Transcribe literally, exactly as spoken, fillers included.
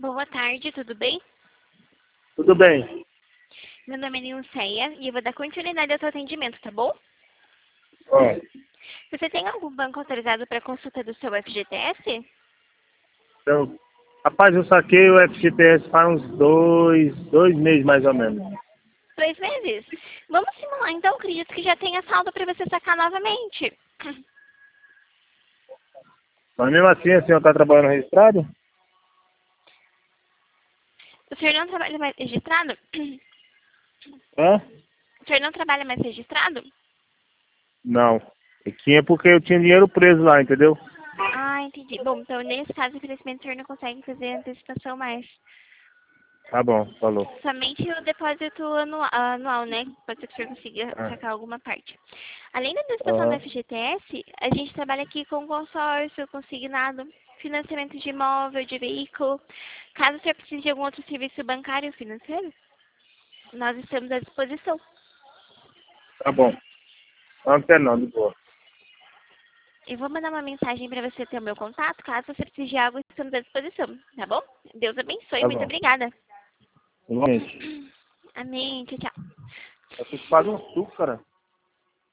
Boa tarde, tudo bem? Tudo bem. Meu nome é Nilceia e eu vou dar continuidade ao seu atendimento, tá bom? Ó, Você tem algum banco autorizado para consulta do seu F G T S? então, rapaz, eu saquei o F G T S faz uns dois, dois meses mais ou menos. Dois meses? Vamos simular então, acredito que já tenha saldo para você sacar novamente. Mas mesmo assim, a senhora está trabalhando registrado? O senhor não trabalha mais registrado? Hã? O senhor não trabalha mais registrado? Não. E tinha porque eu tinha dinheiro preso lá, entendeu? Ah, entendi. Bom, então nesse caso, infelizmente, o senhor não consegue fazer antecipação mais. Tá bom, falou. Somente o depósito anual, anual, né? Pode ser que o senhor consiga Ah, sacar alguma parte. Além da antecipação do Aham. F G T S, a gente trabalha aqui com consórcio, consignado, financiamento de imóvel, de veículo. Caso o senhor precise de algum outro serviço bancário ou financeiro, nós estamos à disposição. Tá bom. Não quero não, de boa. Eu vou mandar uma mensagem para você ter o meu contato. Caso você precise de algo, estamos à disposição, tá bom? Deus abençoe. Tá Muito bom. obrigada. Igualmente. Amém. Tchau, tchau. Eu fiz quase um suco, cara.